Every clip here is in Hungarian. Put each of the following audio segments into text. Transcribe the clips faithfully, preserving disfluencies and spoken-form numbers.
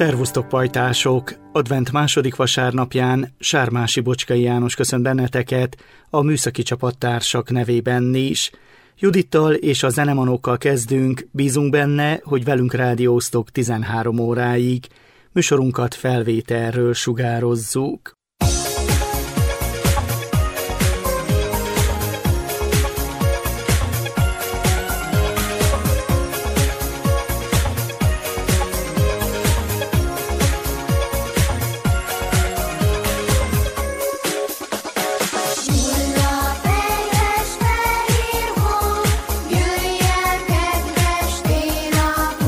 Szervusztok, pajtások! Advent második vasárnapján Sármási Bocskai János köszönt benneteket, a műszaki csapattársak nevében is. Judittal és a zenemanókkal kezdünk, bízunk benne, hogy velünk rádióztok tizenhárom óráig. Műsorunkat felvételről sugározzuk.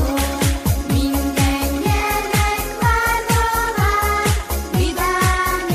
Minden nyelvek várva vár, vidám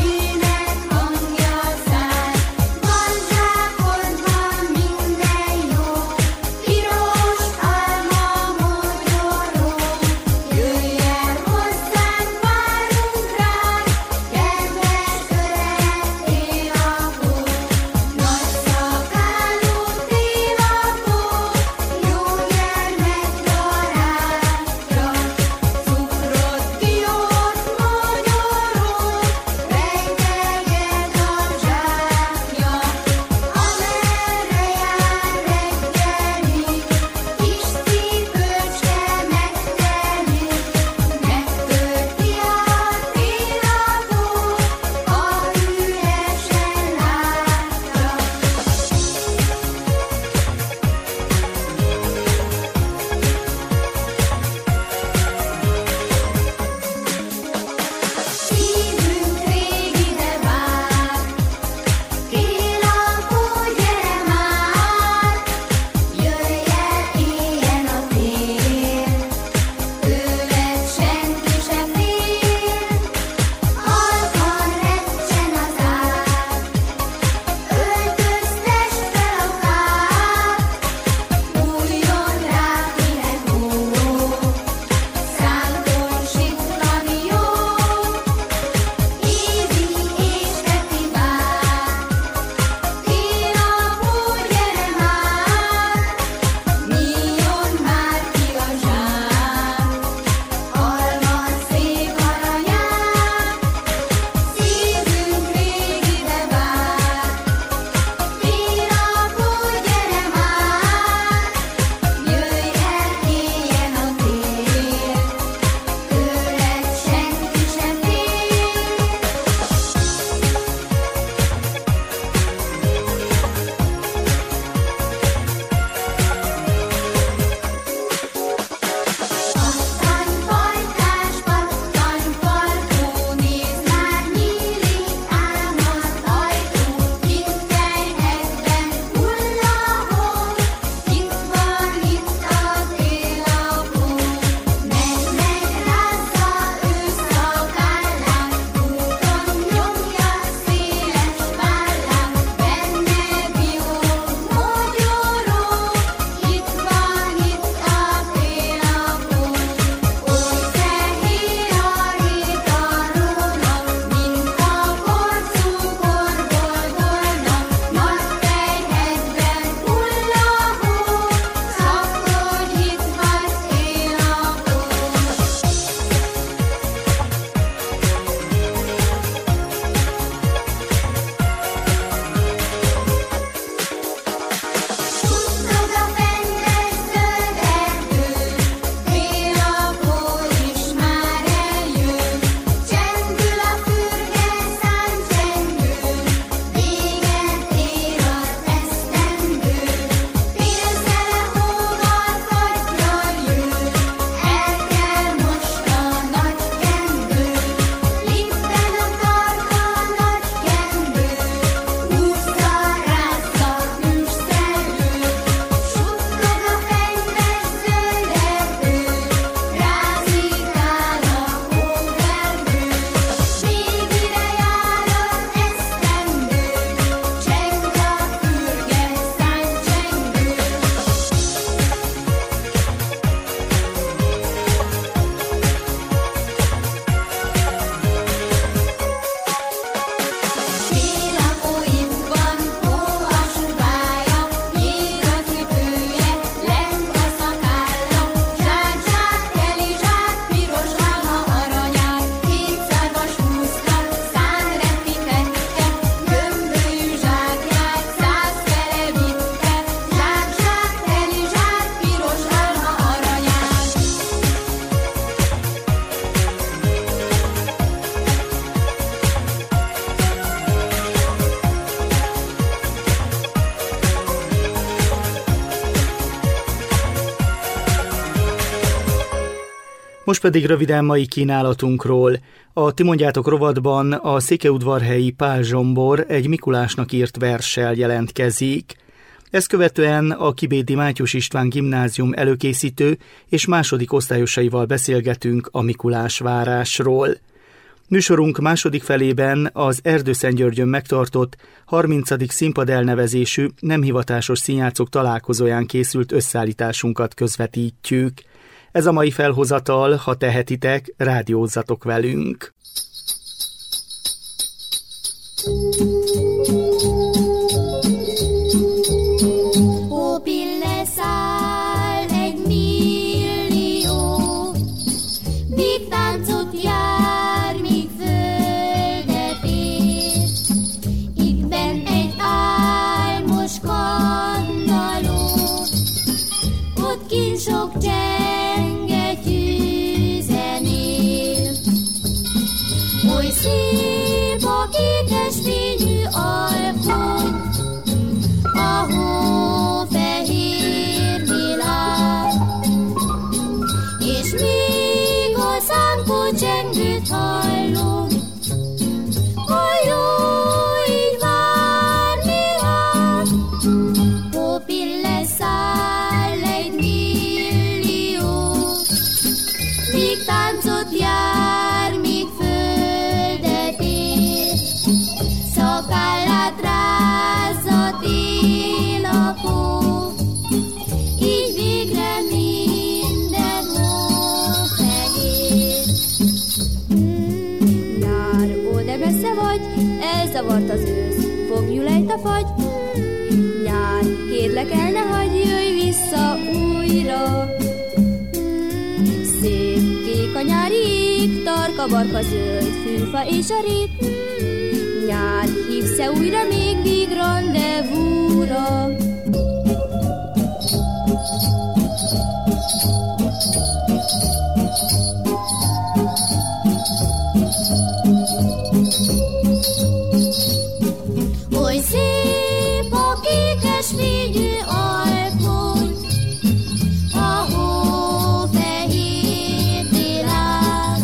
Most pedig röviden mai kínálatunkról. A Ti mondjátok rovatban a székelyudvarhelyi Pál Zsombor egy Mikulásnak írt verssel jelentkezik. Ezt követően a Kibédi Mátyus István Gimnázium előkészítő és második osztályosaival beszélgetünk a Mikulásvárásról. Műsorunk második felében az Erdőszentgyörgyön megtartott harmincadik színpad elnevezésű nem hivatásos színjátszók találkozóján készült összeállításunkat közvetítjük. Ez a mai felhozatal, ha tehetitek, rádiózzatok velünk. Hópille száll egy millió, big táncot jár, míg földet ér. Itt benn egy álmos kandalló, ott kint sok csengettyű zenél. Oly szép a kékes fényű alkony, a hófehér világ, és még a szánkó csengőt hallom, a jó így várni rám. Hópille száll egy millió, míg táncot jár, míg földet ér. Szakállát rázza tél a hó, így végre minden hófehér. Mm, nyár, ó, de messze vagy, elzavart az ősz, fogjul ejt a fagy. Nyár, kérlek el, ne hagyj, jöjj vissza újra. Mm, szép kék a nyári ég, tarka barka zöld, fűfa és a rét. Nyár, hívsz-e újra még míg rendezvúra? Oly szép a kékes fényű alkony, a hófehér világ,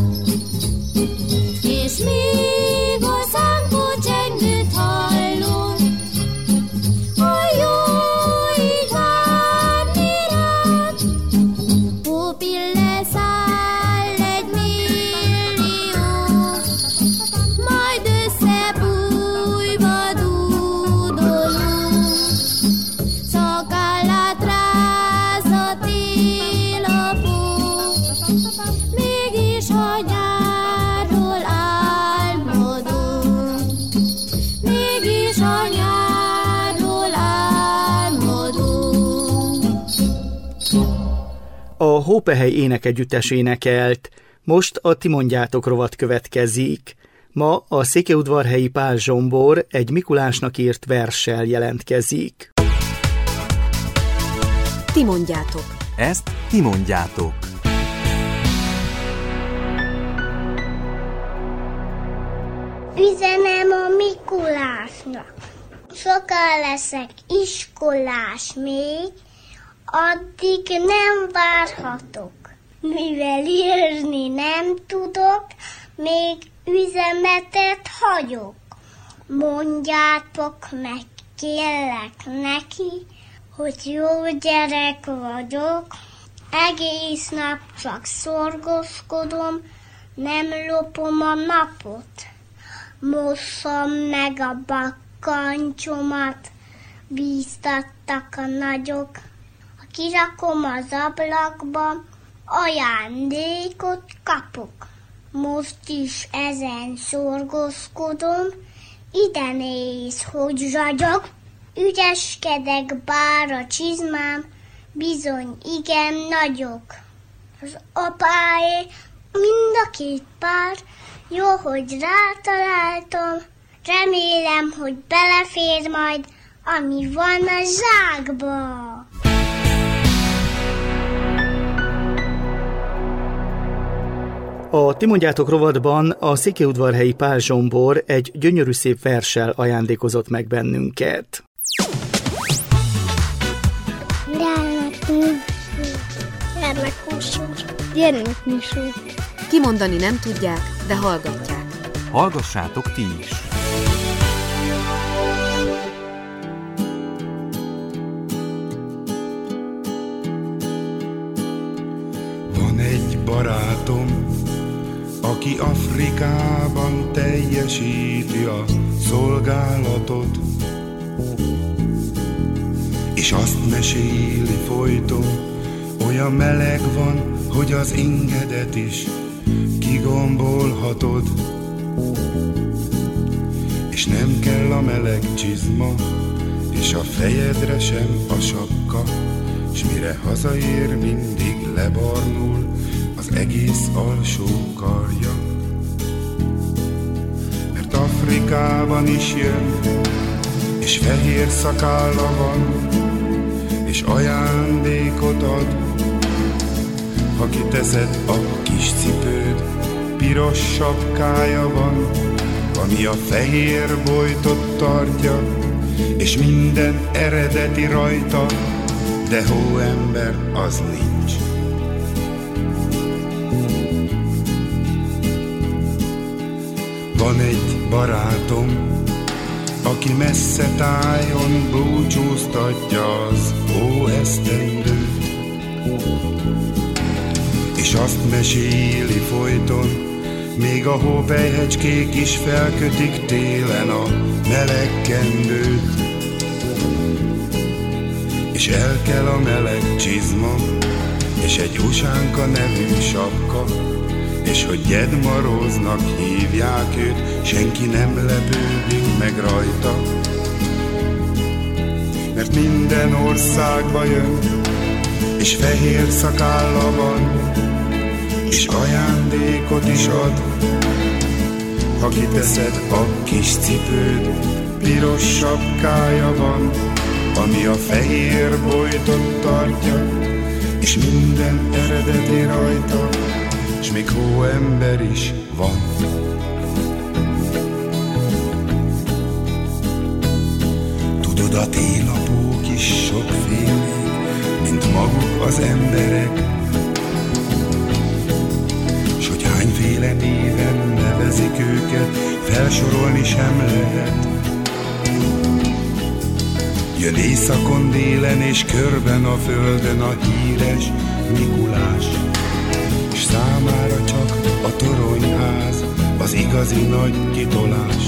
és még a szánkó csengőt hallom, a jó így várni rám. Hópille száll egy millió, majd összebújva dúdolunk. Szakállát rázza tél a hó, mégis a nyárról álmodunk, mégis a nyárról álmodunk. A Hópehely énekegyüttes énekelt, most a Ti mondjátok rovat következik. Ma a székelyudvarhelyi Pál Zsombor egy Mikulásnak írt verssel jelentkezik. Ti mondjátok. Ezt ti mondjátok. Üzenem a Mikulásnak. Sokan leszek iskolás még, addig nem várhatok. Mivel írni nem tudok, még üzenetet hagyok. Mondjátok meg, kérlek neki, hogy jó gyerek vagyok. Egész nap csak szorgoskodom, nem lopom a napot. Mosszam meg a bakkancsomat, bíztattak a nagyok. Ha kirakom az ablakba, ajándékot kapok. Most is ezen szorgoskodom, ide néz, hogy zsagyog. Ügyeskedek, bár a csizmám bizony igen nagyok. Az apáé mind a két pár, jó, hogy rátaláltam. Remélem, hogy belefér majd, ami van a zsákba. A Ti mondjátok rovatban a székelyudvarhelyi Pál Zsombor egy gyönyörű szép verssel ajándékozott meg bennünket. Gyermek húsú, gyermek húsú, Gyermekműsor. Kimondani nem tudják, de hallgatják. Hallgassátok ti is! Van egy barátom, aki Afrikában teljesíti a szolgálatot, és azt meséli folyton, olyan meleg van, hogy az ingedet is kigombolhatod, és nem kell a meleg csizma, és a fejedre sem a sapka, s mire hazaér, mindig lebarnul az egész alsó karja. Mert Afrikában is jön, és fehér szakálla van, és ajándékot ad. Ha kiteszed a kis cipőd, piros sapkája van, ami a fehér bojtot tartja, és minden eredeti rajta, de hóember az nincs. Van egy barátom, aki messze tájon búcsúztatja az óesztendőt, és azt meséli folyton, még a hópelyhecskék is felkötik télen a meleg kendőt, és el kell a meleg csizma, és egy usánka nevű sapka, és hogy Gyedmaróznak hívják őt, senki nem lepődik meg rajta. Mert minden országba jön, és fehér szakálla van, és ajándékot is ad. Ha kiteszed a kis cipőd, piros sapkája van, ami a fehér bojtot tartja, és minden eredeti rajta, s még hóember is van. Tudod, a télapók is sokfélék, mint maguk az emberek, s hogy hányféle néven nevezik őket, felsorolni sem lehet. Jön éjszakon, délen és körben a földön a híres Mikulás, s számára csak a toronyház az igazi nagy kitolás.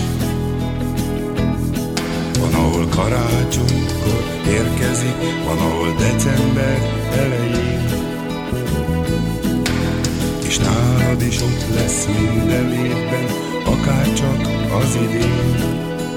Van, ahol karácsonykor érkezik, van, ahol december elején, és nálad is ott lesz minden évben, akárcsak az idén.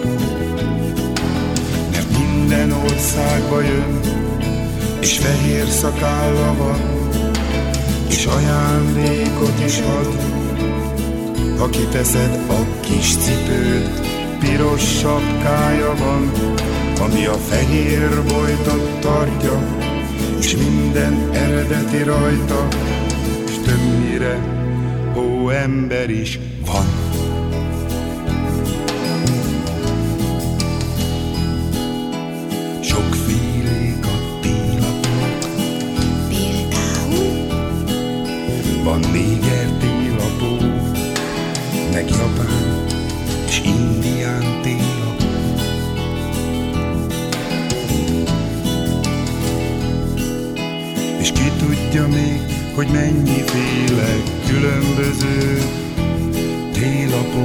Mert minden országba jön, és fehér szakálla van, és ajándékot is ad. Ha kiteszed a kis cipőd, piros sapkája van, ami a fehér bojtot tartja, és minden eredeti rajta, és többnyire hóember is van. Sokfélék a télapók, Például van néger télapó, meg japán és indián télapó. És ki tudja még, hogy mennyiféle különböző télapó.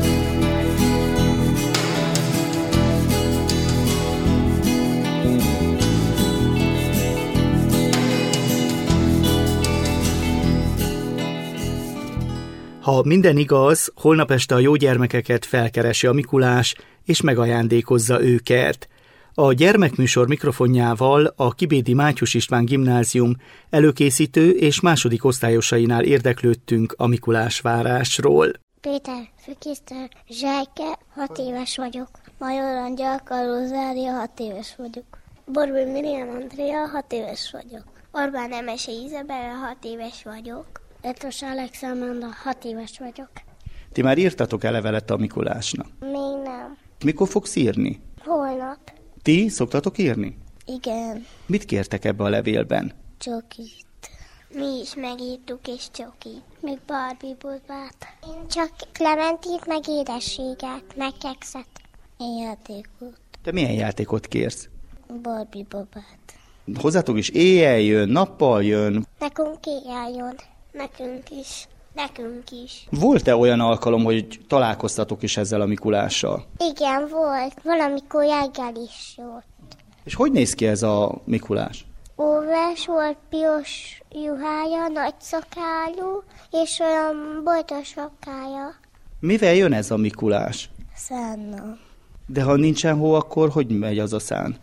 Ha minden igaz, holnap este a jó gyermekeket felkeresi a Mikulás, és megajándékozza őket. A gyermekműsor mikrofonjával a Kibédi Mátyus István Gimnázium előkészítő és második osztályosainál érdeklődtünk a Mikulásvárásról. Péter Fükiszter Zsejke, hat éves vagyok. Major Angyal Kalózária, hat éves vagyok. Borbély Miriam Andrea, hat éves vagyok. Orbán Emese Izabella, hat éves vagyok. Petros Alexandra, hat éves vagyok. Ti már írtatok el levelet a Mikulásnak? Még nem. Mikor fogsz írni? Holnap. Ti szoktatok írni? Igen. Mit kértek ebbe a levélben? Csokit. Mi is megírtuk és csoki. Még Barbie babát. Én csak Clementint, meg édességet, meg kekszet. Én játékot. Te milyen játékot kérsz? Barbie babát. Hozzátok is éjjel jön, nappal jön. Nekünk éjjel jön. Nekünk is. Nekünk is. Volt-e olyan alkalom, hogy találkoztatok is ezzel a Mikulással? Igen, volt. Valamikor reggel is jött. És hogy néz ki ez a Mikulás? Óves volt, piros juhája, nagy szakálú, és olyan bojtos sapkája. Mivel jön ez a Mikulás? Szánnal. De ha nincsen hó, akkor hogy megy az a szán?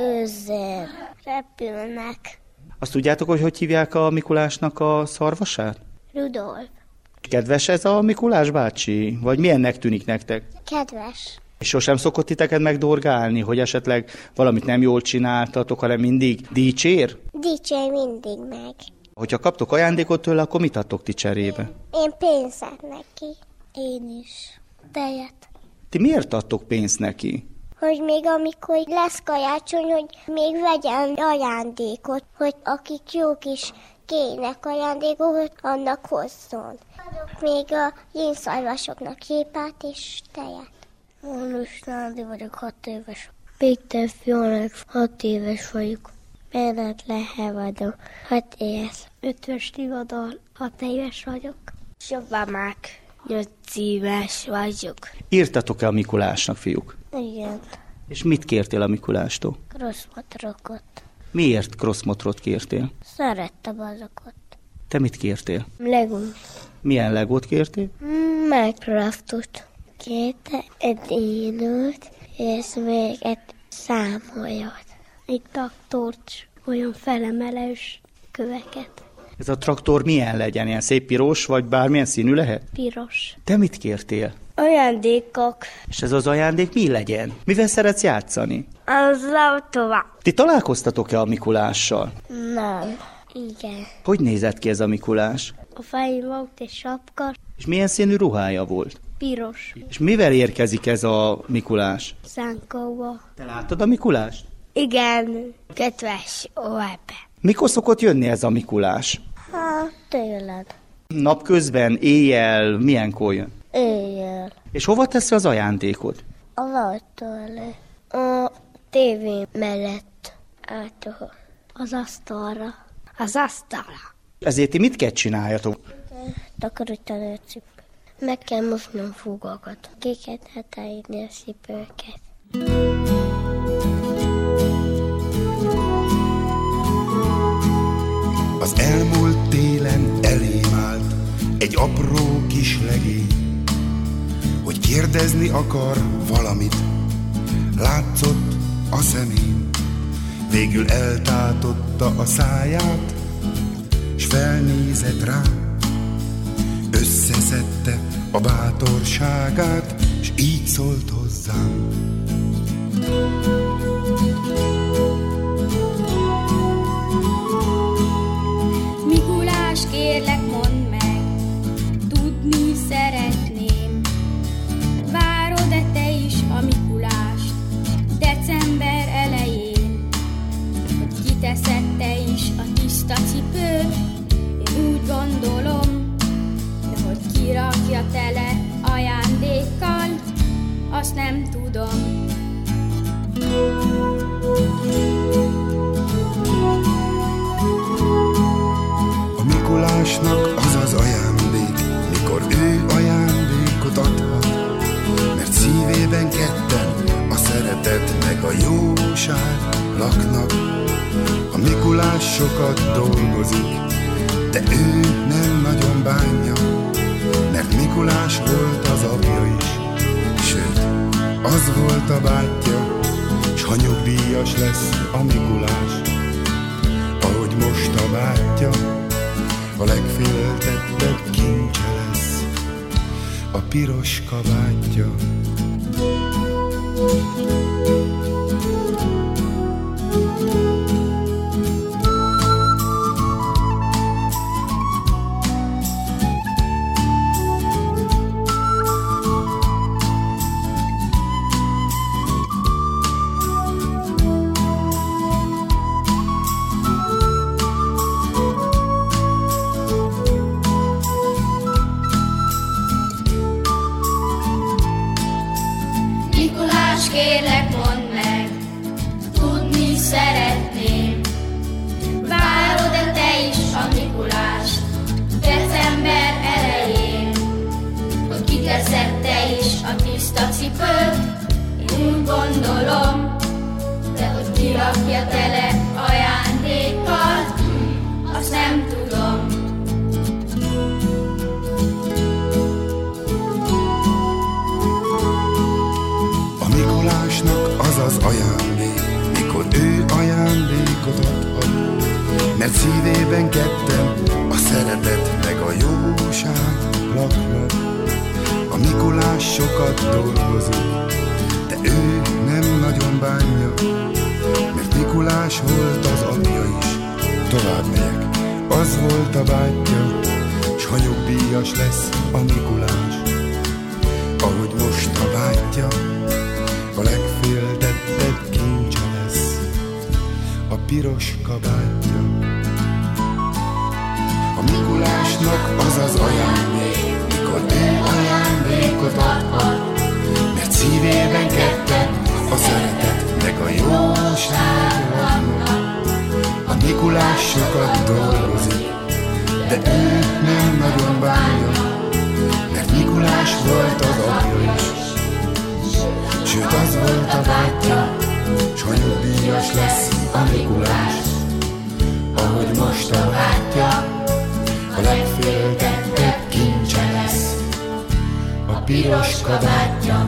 Őzzel. Repülnek. Azt tudjátok, hogy hogy hívják a Mikulásnak a szarvasát? Rudolf. Kedves ez a Mikulás bácsi? Vagy milyennek tűnik nektek? Kedves. És sosem szokott titeket megdorgálni, hogy esetleg valamit nem jól csináltatok, hanem mindig dicsér? Dicsér mindig meg. Hogyha kaptok ajándékot tőle, akkor mit adtok ti cserébe? Én pénzet neki. Én is. Tejet. Ti miért adtok pénzt neki? Hogy még amikor lesz karácsony, hogy még vegyen ajándékot, hogy akik jók is kérnek ajándékot, hogy annak hozzon. Adok még a jénszarvasoknak répát és tejet. Mónus Nándi vagyok, hat éves. Péter Fionek, hat éves vagyok. Bennett Lehe vagyok, hat éves. Ötvös Tivadar, hat éves vagyok. Sobamák, nyolc éves vagyok. Írtatok-e a Mikulásnak, fiúk? Igen. És mit kértél a Mikulástól? Crossmotrokot. Miért crossmotrot kértél? Szerettem azokat. Te mit kértél? Lego. Milyen Legót kértél? Minecraftot. Kérte egy dinót, és még egy számolyat. Egy traktort, olyan felemelős köveket. Ez a traktor milyen legyen? Ilyen szép piros, vagy bármilyen színű lehet? Piros. Te mit kértél? Ajándékok. És ez az ajándék mi legyen? Mivel szeretsz játszani? Az autóval. Ti találkoztatok-e a Mikulással? Nem. Igen. Hogy nézett ki ez a Mikulás? A fején volt egy sapka. És milyen színű ruhája volt? Piros. És mivel érkezik ez a Mikulás? Szánkóba. Te láttad a Mikulást? Igen. Kedves Oepe. Mikor szokott jönni ez a Mikulás? Ha, tőled. Napközben, éjjel, milyenkor jön? Éjjel. És hova teszi az ajándékot? A ajtó a tévé mellett átol. Az asztalra. Az asztalra. Ezért ti mit kell csináljatok? Takarítani a cipőt. Meg kell mosnom fogakat. Ki kell hetálni a cipőket. Az elmúlt télen elém állt egy apró kis legény, hogy kérdezni akar valamit, látszott a szemén. Végül eltátotta a száját, s felnézett rám, összeszedte a bátorságát, s így szólt hozzám. Mikulás, kérlek, mondd meg, tudni szeretném. Várod-e te is a Mikulást december elején? Hogy kiteszed te is a tiszta cipőt? Én úgy gondolom, de hogy kirakja tele ajándékkal, azt nem tudom. A Mikulásnak az az ajándék, mikor ő ajándékot adhat, mert szívében ketten a szeretet meg a jóság laknak. A Mikulás sokat dolgozik, de ő nem nagyon bánja, mert Mikulás volt az apja is, sőt, az volt a bátyja, s ha nyugdíjas lesz a Mikulás, ahogy most a bátyja, a legféltettebb kincse lesz a piros kabátja. János, kérlek, mondd meg, tudni szeretném. Várod-e te is a Mikulást december elején, hogy kiteszed te is a tiszta cipőt? Én úgy gondolom, de hogy kirakja tele ajándékkal, azt nem tudom. A Mikulásnak az az ajándék, mikor ő ajándékot adhat, mert szívében ketten a szeretet meg a jóság laknak. A Mikulás sokat dolgozik, de ő nem nagyon bánja, mert Mikulás volt az apja is. Tovább megyek, az volt a bátyja, s ha nyugdíjas lesz a Mikulás, ahogy most a bátyja, a legféltettebb kincse lesz a piros kabátja. A Mikulásnak az az ajándék, mikor ő ajándékot adhat, mert szívében ketten a szeretet meg a jóság vannak. A Mikulás sokat dolgozik, de ő nem nagyon bánja, mert Mikulás volt az apja is. Sőt, az volt a bátyja, s ha nyugdíjas lesz a Mikulás, ahogy most a bátyja, a legféltettebb kincse lesz a piros kabátja.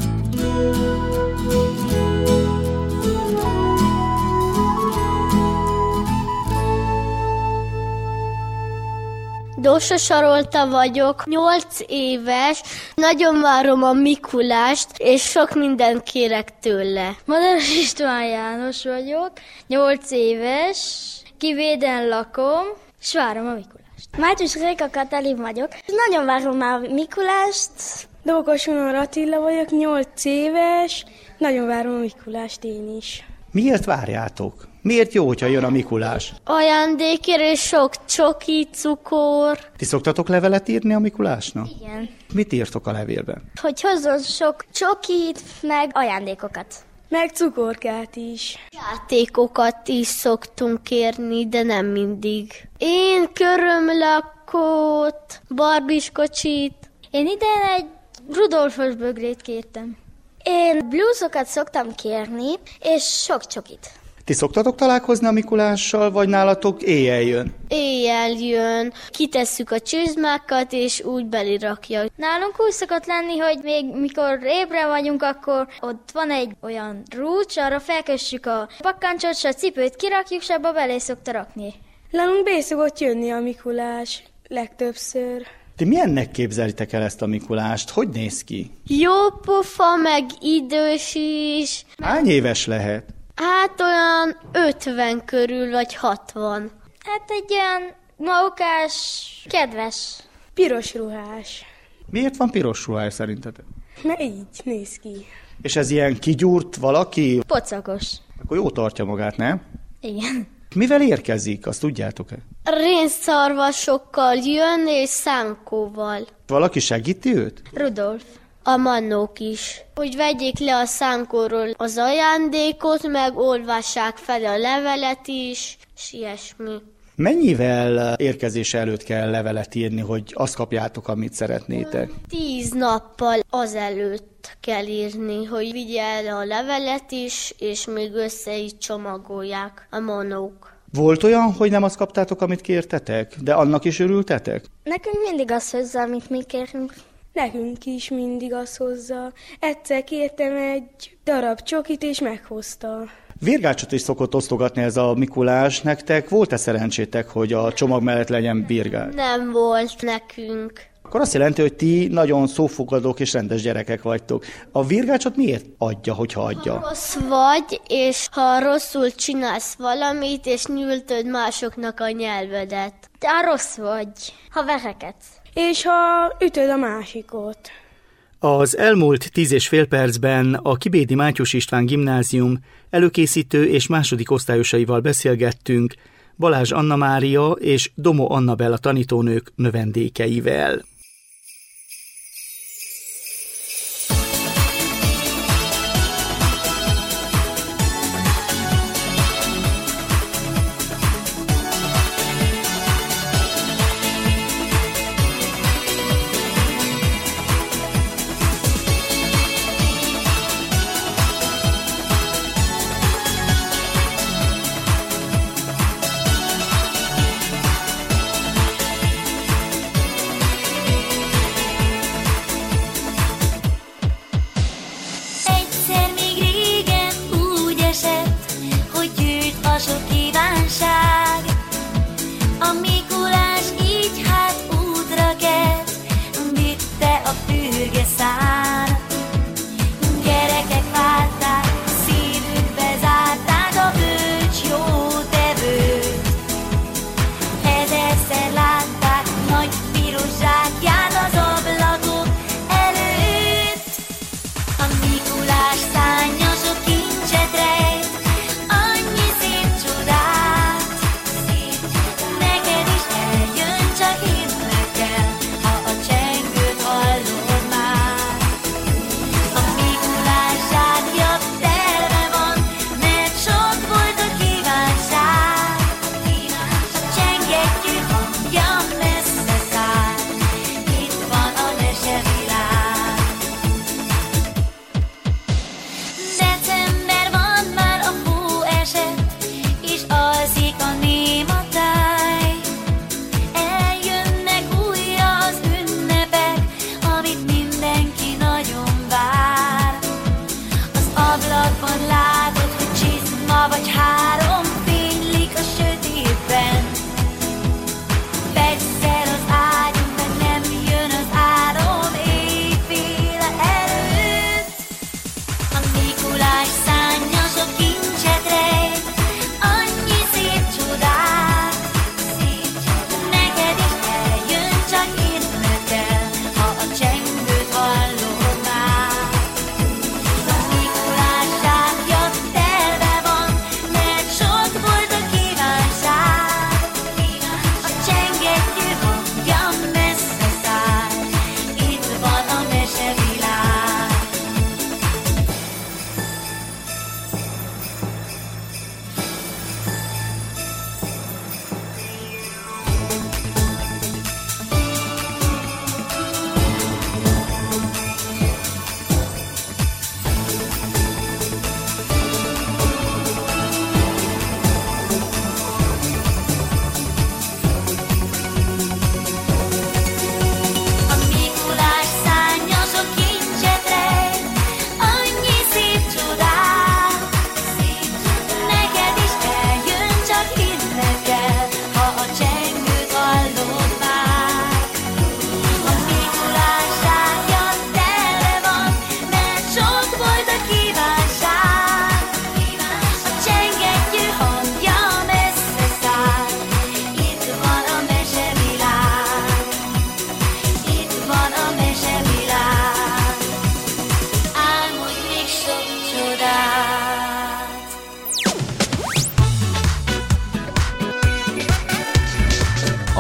Dósa Sarolta vagyok, nyolc éves, nagyon várom a Mikulást, és sok mindent kérek tőle. Madaras István János vagyok, nyolc éves, Kivéden lakom, és várom a Mikulást. Májtus Réka Katalin vagyok, nagyon várom már a Mikulást. Dókos Unor Attila vagyok, nyolc éves, nagyon várom a Mikulást én is. Miért várjátok? Miért jó, hogyha jön a Mikulás? Ajándékért és sok csoki, cukor. Ti szoktatok levelet írni a Mikulásnak? Igen. Mit írtok a levélben? Hogy hozzon sok csokit, meg ajándékokat. Meg cukorkát is. Játékokat is szoktunk kérni, de nem mindig. Én körömlakót, barbiskocsit. Én idén egy Rudolfos bögrét kértem. Én blúzokat szoktam kérni, és sok csokit. Ti szoktatok találkozni a Mikulással, vagy nálatok éjjel jön? Éjjel jön, kitesszük a csizmákat, és úgy belirakja. Nálunk úgy szokott lenni, hogy még mikor ébre vagyunk, akkor ott van egy olyan rúcs, arra felkössük a pakkancsot, s a cipőt kirakjuk, s abba belé szokta rakni. Nálunk be szokott jönni a Mikulás legtöbbször. Ti milyennek képzelitek el ezt a Mikulást? Hogy néz ki? Jó pofa, meg idős is. Hány éves lehet? Hát olyan ötven körül, vagy hatvan. Hát egy olyan maukás, kedves. Piros ruhás. Miért van piros ruhás szerintetek? Na így néz ki. És ez ilyen kigyúrt valaki? Pocakos. Akkor jó tartja magát, nem? Igen. Mivel érkezik, azt tudjátok-e? Rénszarvasokkal jön, és szánkóval. Valaki segíti őt? Rudolf. A mannók is. Hogy vegyék le a szánkóról az ajándékot, meg olvassák fel a levelet is, és ilyesmi. Mennyivel érkezés előtt kell levelet írni, hogy azt kapjátok, amit szeretnétek? Tíz nappal azelőtt kell írni, hogy vigye el a levelet is, és még össze is csomagolják a mannók. Volt olyan, hogy nem azt kaptátok, amit kértetek, de annak is örültetek? Nekünk mindig az hozzá, amit mi kérünk. Nekünk is mindig az hozza. Egyszer kértem egy darab csokit, és meghozta. Virgácsot is szokott osztogatni ez a Mikulás. Nektek volt-e szerencsétek, hogy a csomag mellett legyen virgács? Nem volt nekünk. Akkor azt jelenti, hogy ti nagyon szófogadók és rendes gyerekek vagytok. A virgácsot miért adja, hogyha adja? Ha rossz vagy, és ha rosszul csinálsz valamit, és nyújtod másoknak a nyelvedet. Te rossz vagy, ha verekedsz. És ha ütöd a másikot. Az elmúlt tíz és fél percben a Kibédi Mátyus István Gimnázium előkészítő és második osztályosaival beszélgettünk Balázs Anna Mária és Domó Annabella tanítónők növendékeivel.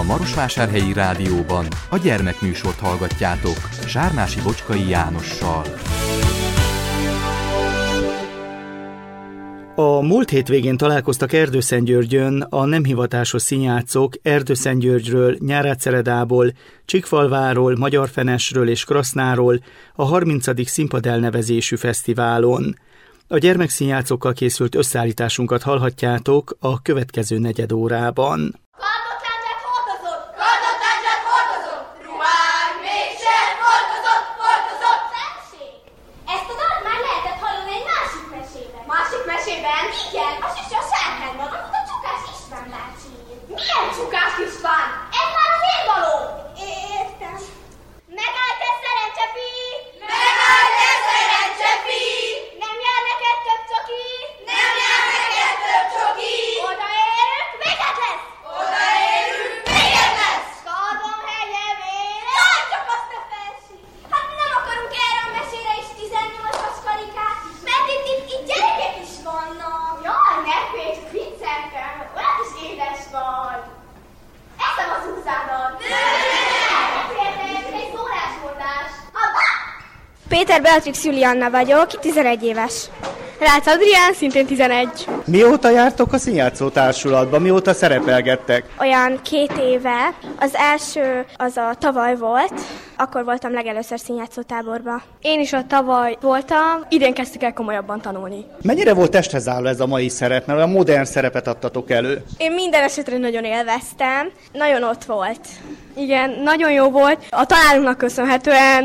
Marosvásárhelyi Rádióban a gyermekműsort hallgatjátok Sármási Bocskai Jánossal. A múlt hétvégén találkoztak Erdőszentgyörgyön a nem hivatásos színjátszók Erdőszentgyörgyről, Nyárádszeredából, Csíkfalváról, Magyarfenesről és Krasznáról a harmincadik színpadelnevezésű fesztiválon. A gyermekszínjátszókkal készült összeállításunkat hallhatjátok a következő negyed órában. Péter Beatrix Julianna vagyok, tizenegy éves. Rácz Adrián, szintén tizenegy. Mióta jártok a színjátszó társulatban? Mióta szerepelgettek? Olyan két éve. Az első az a tavaly volt, akkor voltam legelőször színjátszó táborba. Én is a tavaly voltam, idén kezdtük el komolyabban tanulni. Mennyire volt testhez álló ez a mai szerep, mert olyan modern szerepet adtatok elő? Én minden esetre nagyon élveztem, nagyon ott volt. Igen, nagyon jó volt. A tanárunknak köszönhetően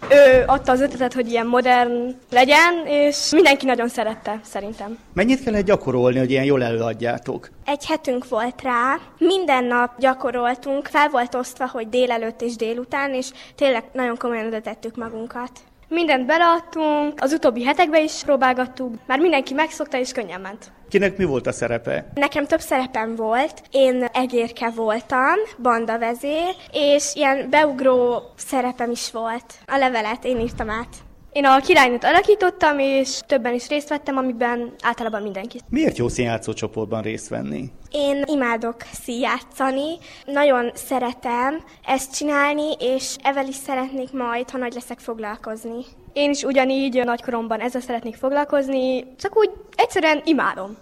ő adta az ötletet, hogy ilyen modern legyen, és mindenki nagyon szerette, szerintem. Mennyit kellett gyakorolni, hogy ilyen jól előadjátok? Egy hetünk volt rá, minden nap gyakoroltunk, fel volt osztva, hogy délelőtt és délután, és tényleg nagyon komolyan oda tettük magunkat. Mindent beleadtunk, az utóbbi hetekben is próbálgattuk, már mindenki megszokta és könnyen ment. Kinek mi volt a szerepe? Nekem több szerepem volt. Én egérke voltam, bandavezér, és ilyen beugró szerepem is volt. A levelet én írtam át. Én a királynőt alakítottam, és többen is részt vettem, amiben általában mindenki. Miért jó színjátszó csoportban részt venni? Én imádok színjátszani, nagyon szeretem ezt csinálni, és evel is szeretnék majd, ha nagy leszek, foglalkozni. Én is ugyanígy nagykoromban ezzel szeretnék foglalkozni, csak úgy egyszerűen imádom.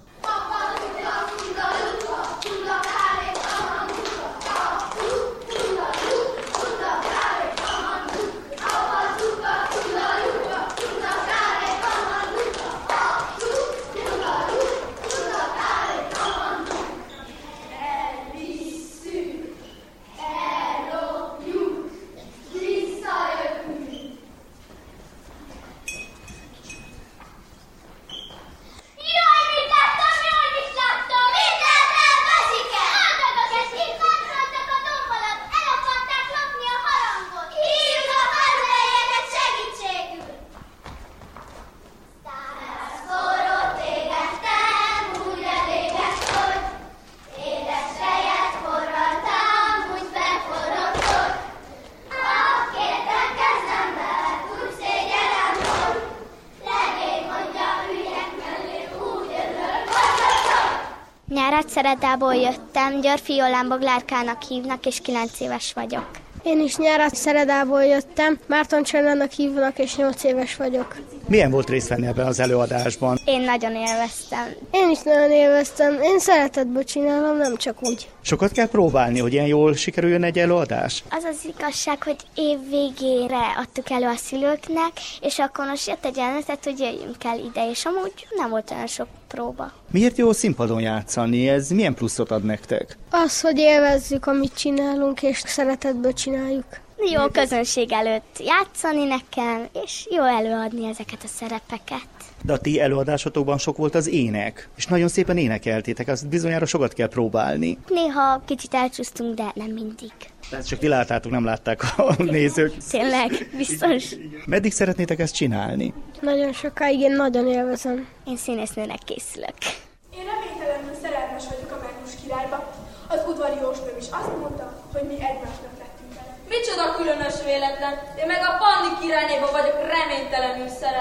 Nyárádszeredából jöttem, Györfi Jolán Boglárkának hívnak, és kilenc éves vagyok. Én is Nyárádszeredából jöttem, Márton Csellának hívnak, és nyolc éves vagyok. Milyen volt részt venni ebben az előadásban? Én nagyon élveztem. Én is nagyon élveztem. Én szeretetből csinálom, nem csak úgy. Sokat kell próbálni, hogy ilyen jól sikerüljön egy előadás? Az az igazság, hogy év végére adtuk elő a szülőknek, és akkor most jött egy jelenetet, hogy jöjjünk el ide, és amúgy nem volt olyan sok próba. Miért jó színpadon játszani? Ez milyen pluszot ad nektek? Az, hogy élvezzük, amit csinálunk, és szeretetből csináljuk. Jó közönség előtt játszani nekem, és jó előadni ezeket a szerepeket. De a ti előadásotokban sok volt az ének, és nagyon szépen énekeltétek, azt bizonyára sokat kell próbálni. Néha kicsit elcsúsztunk, de nem mindig. Ezt csak ti láttátok, nem látták a nézők. Tényleg, biztos. Meddig szeretnétek ezt csinálni? Nagyon sokáig, én nagyon élvezem. Én színésznőnek készülök. Én reménytelenül szerelmes vagyok a Mágnus királyba. Az udvari jósnőm is azt mondta, hogy mi egymásnak lettünk vele. Micsoda különös véletlen! Én meg a Panni királynéba vagyok reménytelenül szerelmes,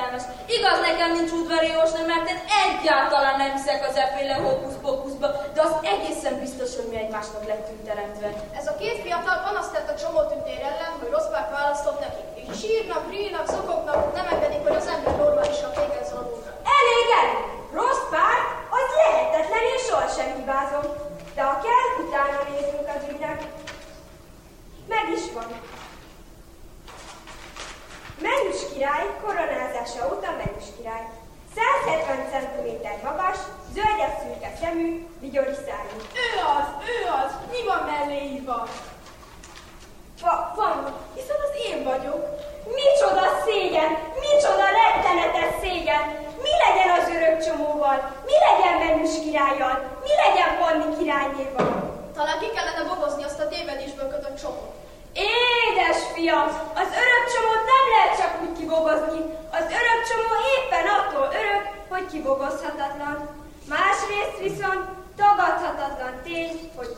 Igaz, nekem nincs udvari jósnő, mert én egyáltalán nem hiszek az efféle hókusz-pókuszba, de az egészen biztos, hogy mi egymásnak lettünk teremtve. Ez a két fiatal panaszt tett a csomó tündér ellen, hogy rossz párt választott nekik. És sírnak, rírnak, szokognak, nem engedik, hogy az ember normálisan végezz alulra. Elég, elég! Rossz párt, az lehetetlen, és sohasem hibázom. De ha kell, utána nézünk az ügynek. Meg is van. Mennyus király koronázása óta mennyus király. száz hetven centiméter magas, zöldes szürke szemű, vigyori szárnyú. Ő az, ő az, mi van mellé írva? Va- van, hiszen az én vagyok. Micsoda szégyen, micsoda rettenetes szégyen. Mi legyen az örökcsomóval, mi legyen mennyus királlyal, mi legyen Panni királynéval? Talán ki kellene bogozni azt a tévedésből kötött csomót. Édes fiam, az örökcsomót nem lehet csak úgy kibogozni. Az örökcsomó éppen attól örök, hogy kibogozhatatlan. Másrészt viszont tagadhatatlan tény, hogy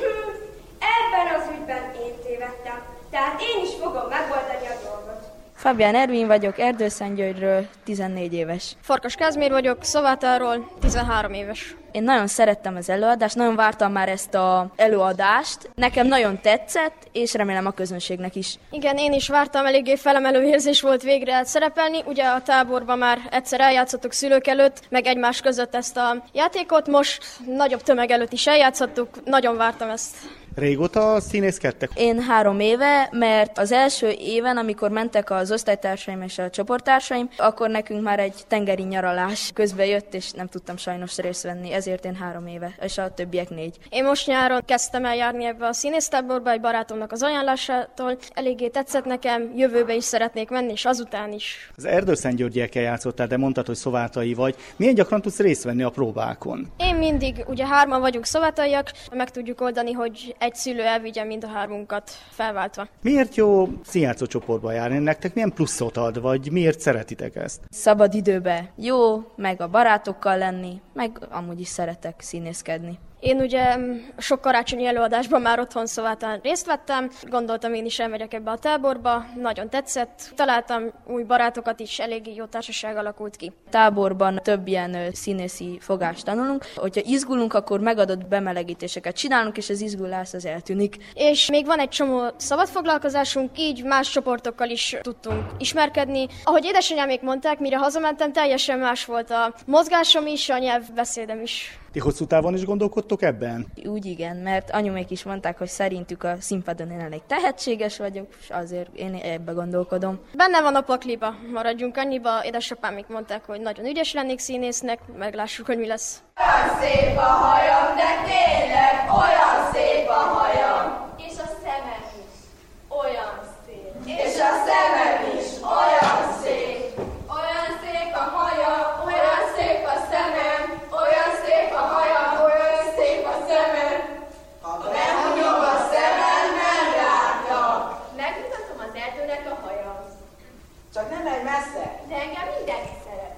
ebben az ügyben én tévedtem. Tehát én is fogom megoldani a dolgot. Fabián Ervin vagyok, Erdőszentgyörgyről, tizennégy éves. Farkas Kázmér vagyok, Szavátáról, tizenhárom éves. Én nagyon szerettem az előadást, nagyon vártam már ezt az előadást. Nekem nagyon tetszett, és remélem a közönségnek is. Igen, én is vártam, eléggé felemelő érzés volt végre szerepelni. Ugye a táborban már egyszer eljátszottuk szülők előtt, meg egymás között ezt a játékot. Most nagyobb tömeg előtt is eljátszottuk, nagyon vártam ezt. Régóta színészkedtek? Én három éve, mert az első éven, amikor mentek az osztálytársaim és a csoporttársaim, akkor nekünk már egy tengeri nyaralás közbe jött, és nem tudtam sajnos részt venni, ezért én három éve, és a többiek négy. Én most nyáron kezdtem el járni ebbe a színésztáborba egy barátomnak az ajánlásától. Eléggé tetszett nekem, jövőbe is szeretnék menni, és azután is. Az Erdőszentgyörgyiekkel játszottál, de mondtad, hogy szovátai vagy. Milyen gyakran tudsz részt venni a próbákon? Én mindig, ugye hárman vagyunk szovátaiak, meg tudjuk oldani, hogy egy szülő elvigye mind a hármunkat felváltva. Miért jó színjátszó csoportba járni? Nektek milyen pluszot ad, vagy miért szeretitek ezt? Szabad időben jó, meg a barátokkal lenni, meg amúgy is szeretek színészkedni. Én ugye sok karácsonyi előadásban már otthon Szovátán részt vettem, gondoltam én is elmegyek ebbe a táborba, nagyon tetszett, találtam új barátokat is, eléggé jó társaság alakult ki. Táborban több ilyen színészi fogást tanulunk, hogyha izgulunk, akkor megadott bemelegítéseket csinálunk, és az izgulás az eltűnik. És még van egy csomó szabad foglalkozásunk, így más csoportokkal is tudtunk ismerkedni. Ahogy édesanyámék mondták, mire hazamentem, teljesen más volt a mozgásom is, a nyelvbeszédem is. Ti hosszú távon is gondolkodtok ebben? Úgy igen, mert anyumék is mondták, hogy szerintük a színpadon én elég tehetséges vagyok, és azért én ebbe gondolkodom. Benne van a pakliba, maradjunk annyiba, édesapámik mondták, hogy nagyon ügyes lennék színésznek, meglássuk, hogy mi lesz. Olyan szép a hajam, de tényleg olyan szép a hajam. És a szemem is olyan szép. És a szemem is olyan szép. Olyan szép a haja, olyan szép a szemem, olyan szép a haja, olyan szép a szemem. Ha behunyom a szemem, nem látlak. Megmutatom az erdőnek a hajam. Csak nem megy messze. De engem mindenki szeret.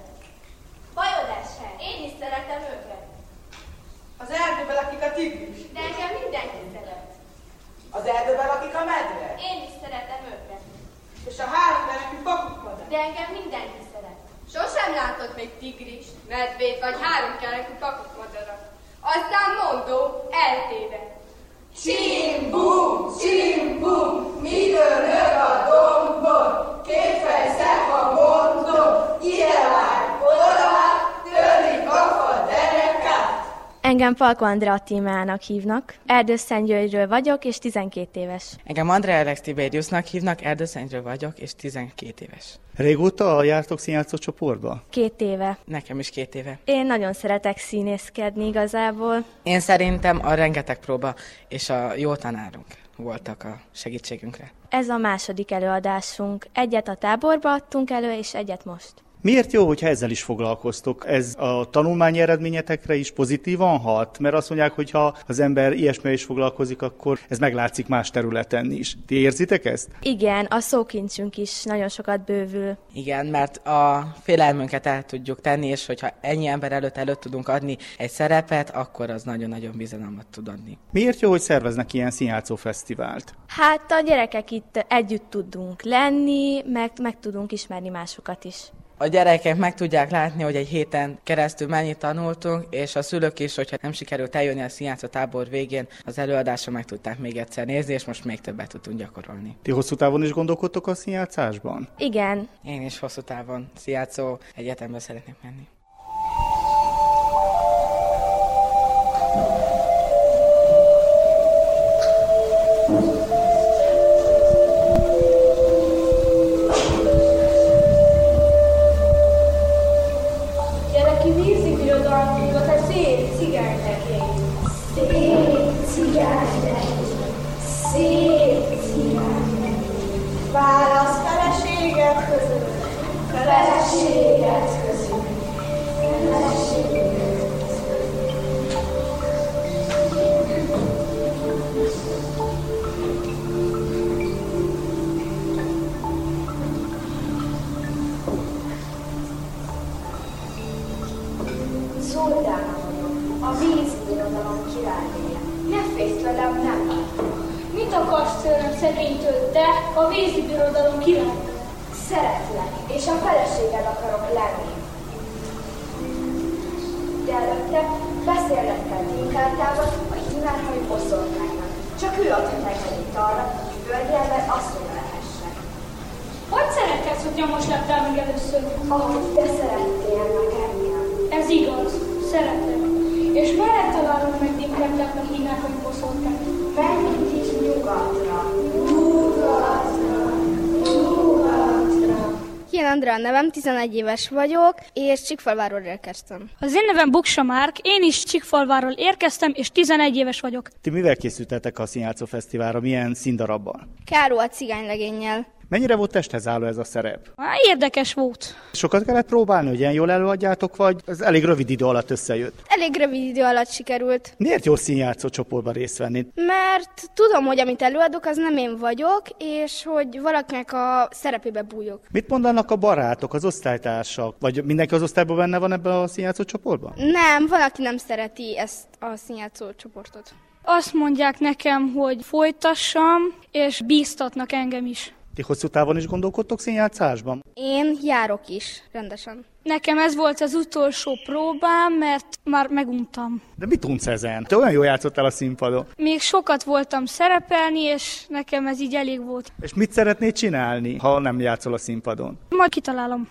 Bajod esel, én is szeretem őket. Az erdőben lakik a tigris. De engem mindenki szeret. Az erdőben lakik a medve. Én is szeretem őket. És a házban nekünk pakukmadár. De engem mindenki szeret. Sosem látott még tigris, medvét vagy három kerekű pakukmadarat. Aztán mondó, eltéved. Csimbum, csimbum, midől nök a dombon, két fejszek a gondom, ide vár, oda vár, törlik a fa derekát. Engem Palko Andrea Tímeának hívnak, Erdőszentgyörgyről vagyok, és tizenkét éves. Engem Andrea Alex Tiberiusnak hívnak, Erdőszentgyörgyről vagyok, és tizenkét éves. Régóta jártok színjátszó csoportba? Két éve. Nekem is két éve. Én nagyon szeretek színészkedni igazából. Én szerintem a rengeteg próba és a jó tanárunk voltak a segítségünkre. Ez a második előadásunk. Egyet a táborba adtunk elő, és egyet most. Miért jó, hogyha ezzel is foglalkoztok? Ez a tanulmányi eredményetekre is pozitívan hat? Mert azt mondják, hogy ha az ember ilyesmivel is foglalkozik, akkor ez meglátszik más területen is. Ti érzitek ezt? Igen, a szókincsünk is nagyon sokat bővül. Igen, mert a félelmünket el tudjuk tenni, és hogyha ennyi ember előtt előtt tudunk adni egy szerepet, akkor az nagyon-nagyon bizalmat tud adni. Miért jó, hogy szerveznek ilyen színjátszó fesztivált? Hát a gyerekek itt együtt tudunk lenni, meg, meg tudunk ismerni másokat is. A gyerekek meg tudják látni, hogy egy héten keresztül mennyit tanultunk, és a szülők is, hogyha nem sikerült eljönni a színjátszó tábor végén, az előadásra meg tudták még egyszer nézni, és most még többet tudtunk gyakorolni. Ti hosszú távon is gondolkodtok a színjátszásban? Igen. Én is hosszú távon színjátszó egyetembe szeretnék menni. Válasz feleséget közül. Feleséget közül. Feleséget Zoltána vagyok, a vízibirodalom királynője. Ne félsz velem, nem látom. Mit akarsz tőlem szegénytől, te, a vízibirodalom királynője? Szeretlek, és a feleséged akarok lenni. De előtte beszélned kell Tinkártával, a hínárhai boszorkánynak. Csak ő adhat engedélyt arra, hogy földjelben asszonya lehessek. Hogy szeretkedsz, hogy nyomos lettél meg először? Ahogy te szerettél meg engem. Ez igaz, szeretem. És merre találunk meg Tinkártát a hínárhai boszorkányt? Menjünk is nyugatra. Nyugatra. Nyugatra. Ilyen Andrea nevem, tizenegy éves vagyok, és Csíkfalváról érkeztem. Az én nevem Buksa Márk, én is Csíkfalváról érkeztem, és tizenegy éves vagyok. Ti mivel készültetek a Színjátszó Fesztiválra, milyen színdarabban? Káró a cigánylegénnyel. Mennyire volt testhez álló ez a szerep? Há, érdekes volt. Sokat kellett próbálni, hogy ilyen jól előadjátok, vagy ez elég rövid idő alatt összejött? Elég rövid idő alatt sikerült. Miért jó színjátszó csoportban részt venni? Mert tudom, hogy amit előadok, az nem én vagyok, és hogy valakinek a szerepébe bújok. Mit mondanak a barátok, az osztálytársak? Vagy mindenki az osztályban benne van ebben a színjátszó csoportban? Nem, van, aki nem szereti ezt a színjátszó csoportot. Azt mondják nekem, hogy folytassam, és bíztatnak engem is. Ti hosszú távon is gondolkodtok színjátszásban? Én járok is, rendesen. Nekem ez volt az utolsó próbám, mert már meguntam. De mit unsz ezen? Te olyan jól játszottál a színpadon. Még sokat voltam szerepelni, és nekem ez így elég volt. És mit szeretnéd csinálni, ha nem játszol a színpadon? Majd kitalálom.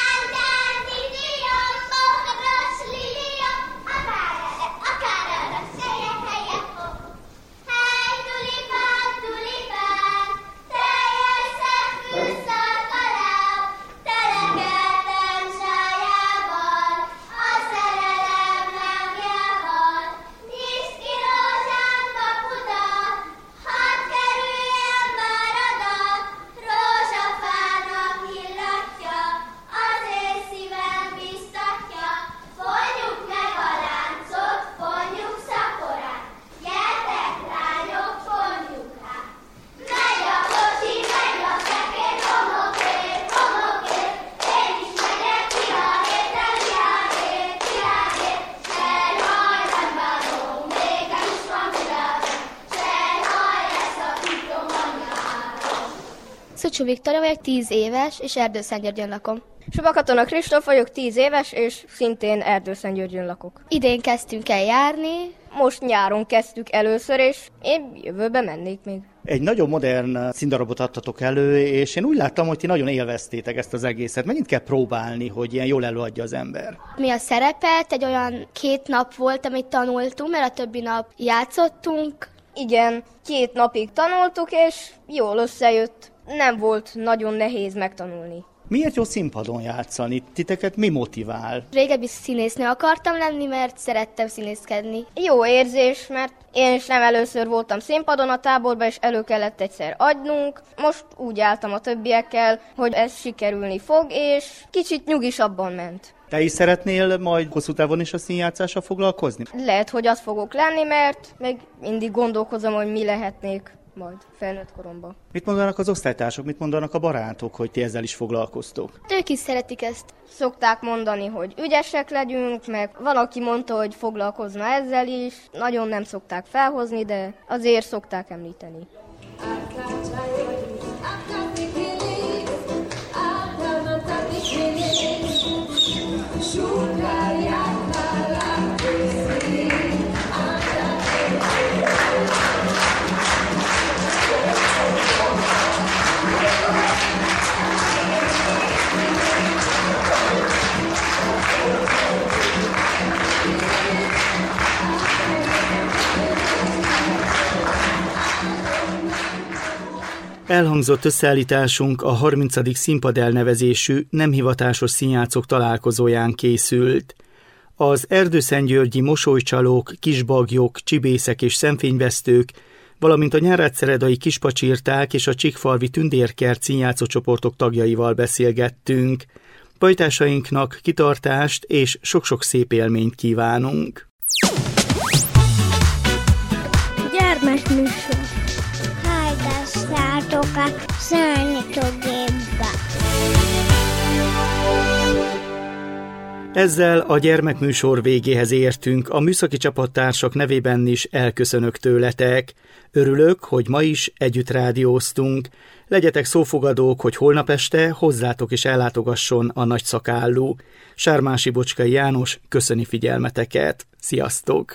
Szucsú Viktória vagyok, tíz éves, és Erdőszentgyörgyön lakom. Suba Katona Kristóf vagyok, tíz éves, és szintén Erdőszentgyörgyön lakok. Idén kezdtünk el járni. Most nyáron kezdtük először, és én jövőbe mennék még. Egy nagyon modern színdarabot adtatok elő, és én úgy láttam, hogy ti nagyon élveztétek ezt az egészet. Mennyit kell próbálni, hogy ilyen jól előadja az ember? Mi a szerepet, egy olyan két nap volt, amit tanultunk, mert a többi nap játszottunk. Igen, két napig tanultuk, és jól összejött. Nem volt nagyon nehéz megtanulni. Miért jó színpadon játszani? Titeket mi motivál? Régebbi színésznő akartam lenni, mert szerettem színészkedni. Jó érzés, mert én is nem először voltam színpadon a táborban, és elő kellett egyszer adnunk. Most úgy álltam a többiekkel, hogy ez sikerülni fog, és kicsit nyugisabban ment. Te is szeretnél majd hosszú távon is a színjátszással foglalkozni? Lehet, hogy az fogok lenni, mert még mindig gondolkozom, hogy mi lehetnék majd felnőtt koromban. Mit mondanak az osztálytársak, mit mondanak a barátok, hogy ti ezzel is foglalkoztok? Ők is szeretik ezt. Szokták mondani, hogy ügyesek legyünk, meg van, aki mondta, hogy foglalkozna ezzel is. Nagyon nem szokták felhozni, de azért szokták említeni. Elhangzott összeállításunk a harmincadik színpad elnevezésű nem hivatásos színjátszók találkozóján készült. Az erdőszentgyörgyi mosolycsalók, kisbagyok, csibészek és szemfényvesztők, valamint a nyárátszeredai kispacsirták és a Csikfalvi tündérkert színjátszó csoportok tagjaival beszélgettünk. Pajtásainknak kitartást és sok-sok szép élményt kívánunk. Gyermekműsor. Hallgassátok a Szörnyetőgépbe. Ezzel a gyermekműsor végéhez értünk, a műszaki csapattársak nevében is elköszönök tőletek. Örülök, hogy ma is együtt rádióztunk. Legyetek szófogadók, hogy holnap este hozzátok is ellátogasson a nagy szakállú. Sármási Bocskai János köszöni figyelmeteket. Sziasztok!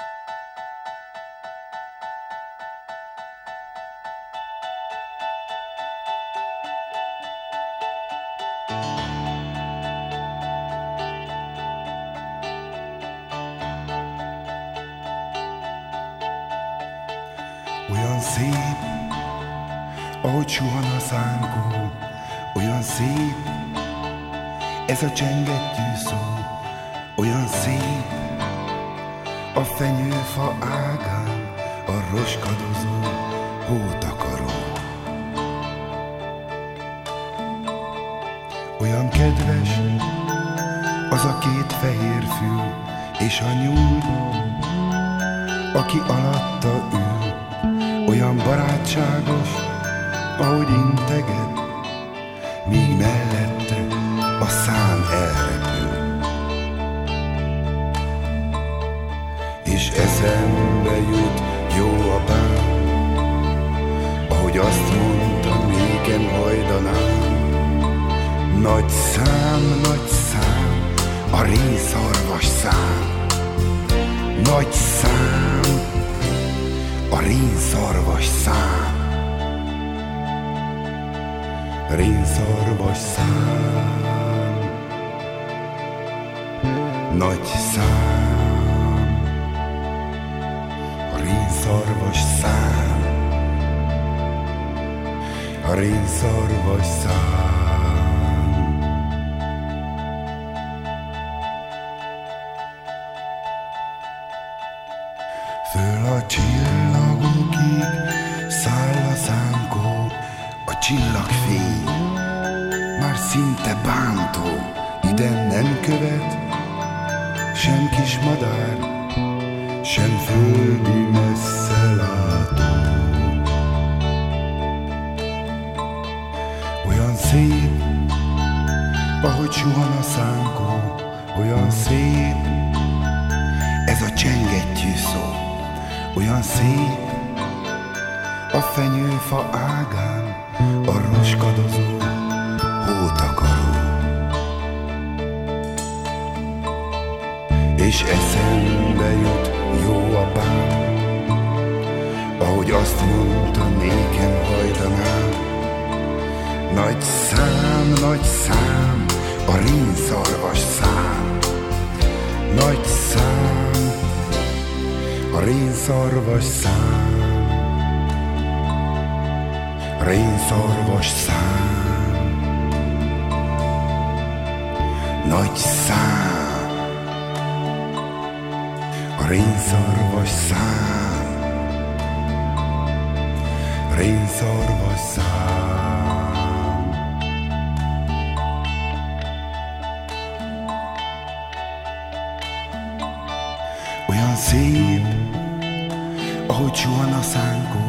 Olyan szép, ahogy suhan a szánkó, olyan szép, ez a csengettyű szó, olyan szép, a fenyőfa ágán, a roskadozó hótakaró. Olyan kedves, az a két fehér fül, és a nyúl, aki alatta ül. Olyan barátságos, ahogy integet, míg mellette a szán elrepül. És eszembe jut jó apám, ahogy azt mondta nékem hajdanán. Nagy szám, nagy szám, a rénszarvas szám. Nagy szám, a rénszarvas szám. Rénszarvas szám, nagy szám, a rénszarvas szám, a rénszarvas szám. Föl a csillagokig száll a szánkó, a csillagfény már szinte bántó, ide nem követ sem kis madár, sem földi messzelátó. Olyan szép, ahogy suhan a szánkó, olyan szép, ez a csengettyű szó, olyan szép, a fenyőfa ágán, a roskadozó hótakaró. És eszembe jut jó apám, ahogy azt mondta nékem hajdanán. Nagy szám, nagy szám, a rénszarvas szám. Nagy szám, a rénszarvas szám. Rénszarvas szám. Nagy szám, a rénszarvas szám. Rénszarvas szám. Olyan szép, ahogy suhan a szánkó,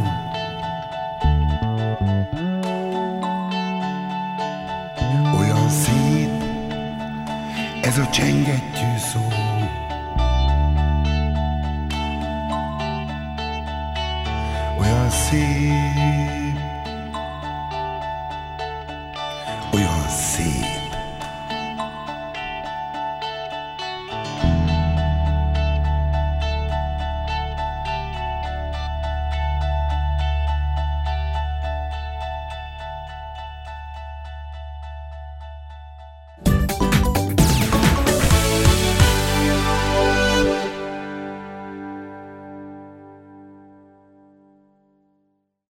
olyan szép, ez a csengettyű szó. Olyan szép,